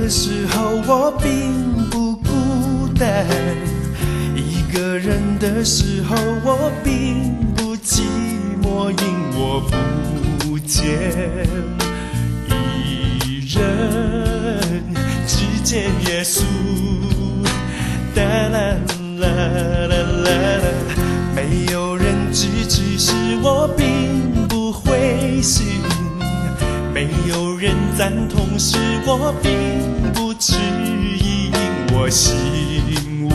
的时候，我并不孤单；一个人的时候，我并不寂寞，因我不见一人，只见耶稣。哒啦啦啦啦啦，没有人支持时，我并不灰心。没有人赞同时，我并不迟疑，因我心无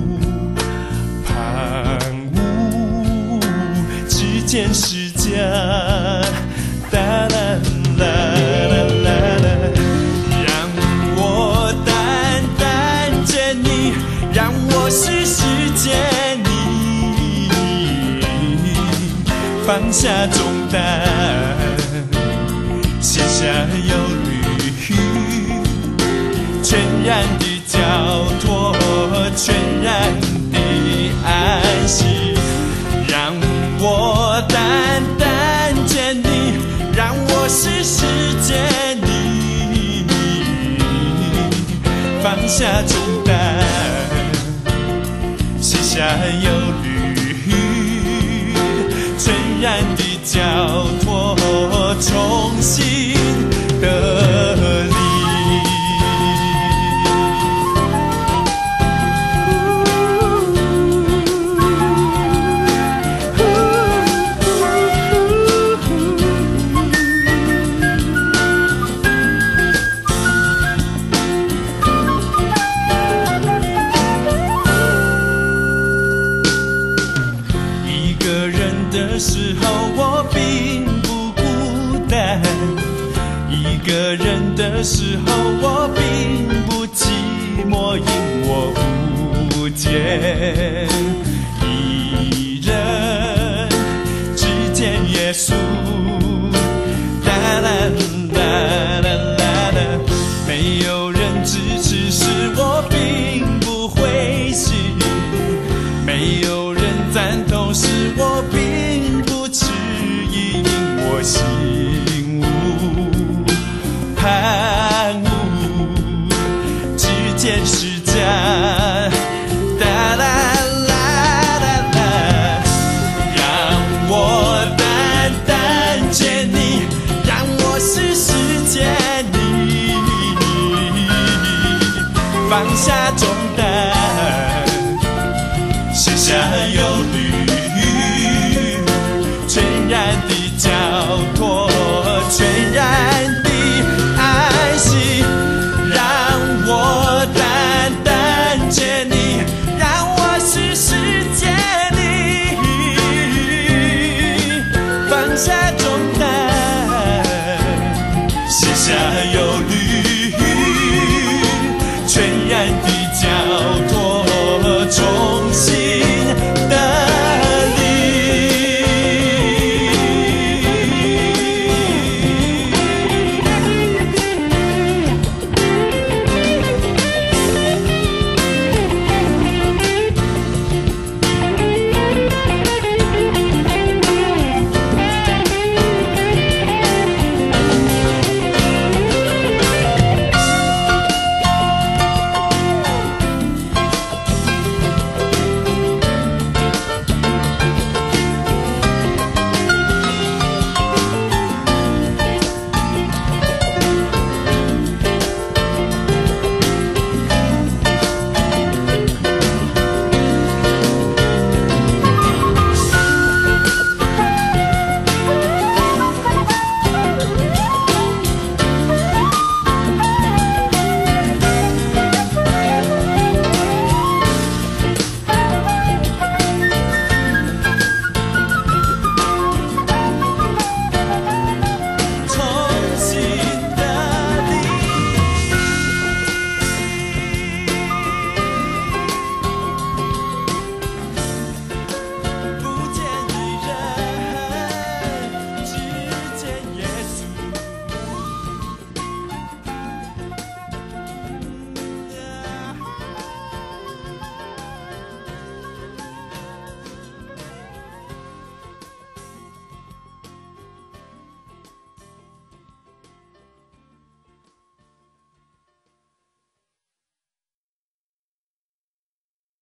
旁骛，只见释迦。哒啦啦啦啦啦，让我单单见你，让我时时见你，放下重担，卸下忧虑，全然的交托，全然的安息。让我单单见你，让我时时见你，放下重担，卸下忧虑，全然的交托，重新得力。一个人的时候，我并不孤单；一个人的时候，我并不寂寞，因我不见一人，只见耶稣。哒啦啦啦啦啦，没有人支持时，我并不灰心；没有人赞同时，我并不迟疑，因我心无旁骛，只见释迦。哒啦啦啦啦，让我单单见你，让我时时见你，放下重担，卸下忧虑。